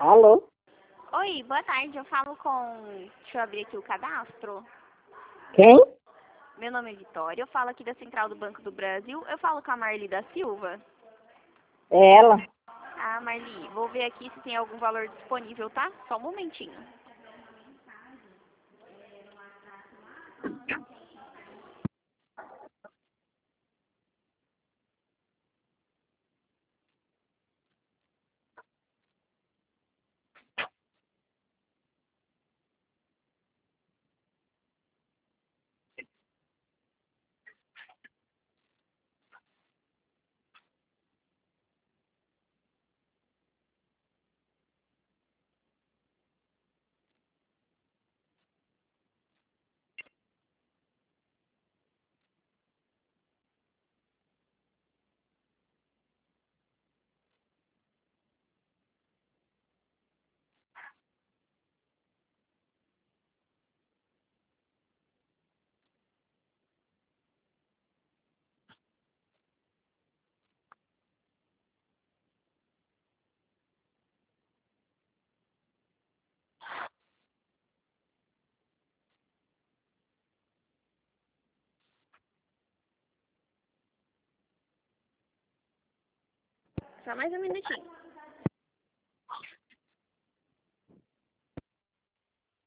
Alô? Oi, boa tarde. Eu falo com. Deixa eu abrir aqui o cadastro. Quem? Meu nome é Vitória. Eu falo aqui da Central do Banco do Brasil. Eu falo com a Marli da Silva. É ela. Ah, Marli, vou ver aqui se tem algum valor disponível, tá? Só um momentinho. Só mais um minutinho.